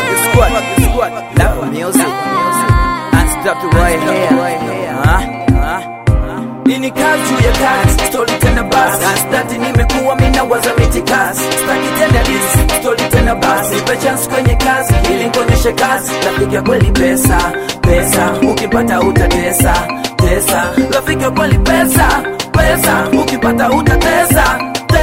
squad. Love music. Unstopped right here. Nini kazi juu ya kazi, story tena basi. Stati nimekuwa mina waza mitikasi. Staki tena this, story tena basi. Nipe chance kwenye kazi, ili nikuonyeshe kazi. Rafiki ya kweli pesa, ukipata utatesa, rafiki ya kweli pesa, ukipata utatesa.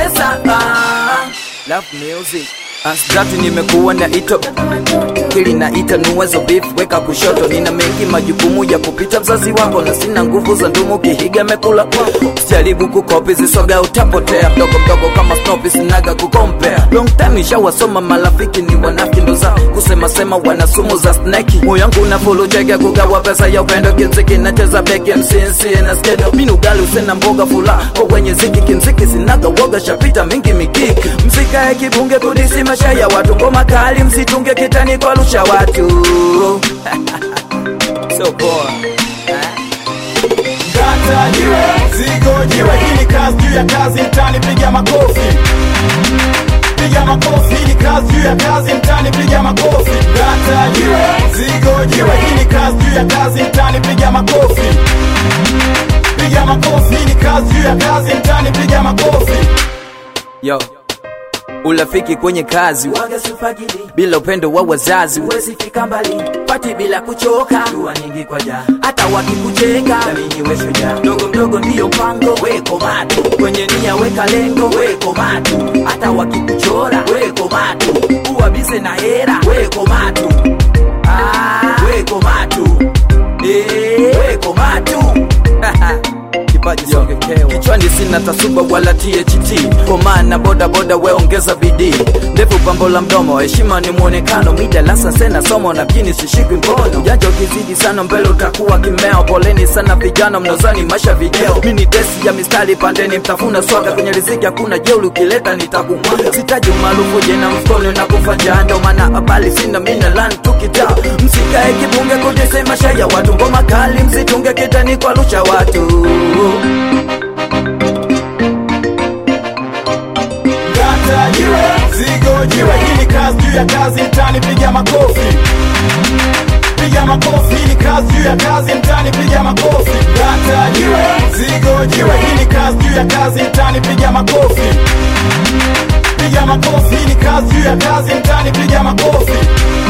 Love music. Stati nimekuwa na ito kili na ita nuwezo beef weka kushoto. Nina mengi majukumu ya kupita mzazi wako, na sina nguvu za ndumu kihiga mekula kwako. Sijaribu kukopi zisoga utapotea, mdogo kama snopi sinaga kukompea. Long time nishawasoma malafiki ni wanafiki, ndo za kusema wanasumu za snake. Moyo wangu na follow jega kugawa pesa ya upendo kinziki, nacheza beki MCNC na skedo. Minu gali usena mboga fula kwa wenye ziki, kinziki sinaga woga shapita mingi mikiki. Mzika ekibunge kudisi maisha ya watu, ngoma kali msitunge kitani kwa lusha watu. So poor. Kata jiwe, zigo jiwe, hili kazi juu ya kazi, mtani piga makofi. Piga makofi, hili kazi juu ya kazi, mtani piga makofi. Kata jiwe, zigo jiwe, hili kazi juu ya kazi, mtani piga makofi. Piga makofi, hili kazi juu ya kazi, mtani piga makofi. Yo, urafiki kwenye kazi waga sifagili, bila upendo wa wazazi uwezi fika mbali. Pati bila kuchoka, dua nyingi kwa ja, hata wakikuchenga jamini we shujaa. Mdogo ndiyo mpango, weko matu kwenye nia, weka lengo, weko matu. Hata wakikuchora, weko matu. Uwa bize na hera, weko matu. Weko matu. Weko matu. Kichwani sina tasuba wala THT, kwa maana boda we ongeza bidii. Ndefu pambo la mdomo, heshima ni muonekano. Mida lasa sena somo na mjini sishikwi mkono. Ujanja ukizidi sana mbele utakuwa kimeo. Poleni sana vijana mnozani maisha video. Mini desi ya mistari pandeni mtafuna swaga. Kwenye riziki hakuna jeuli, ukileta nitakumwaga. Sitaji umaarufu jena mfukoni na kufanja, ndo maana abali sina mina land tukita. Msikae kibunge kudisi maisha ya watu, ngoma kali msitunge kitani kwa lusha watu. Kata jiwe, zigo jiwe, hili kazi juu ya kazi, mtani piga makofi. Piga makofi, hili kazi juu ya kazi, mtani piga makofi. Kata jiwe, zigo jiwe, hili kazi juu ya kazi, mtani piga makofi. Piga makofi, hili kazi juu ya kazi, mtani piga makofi.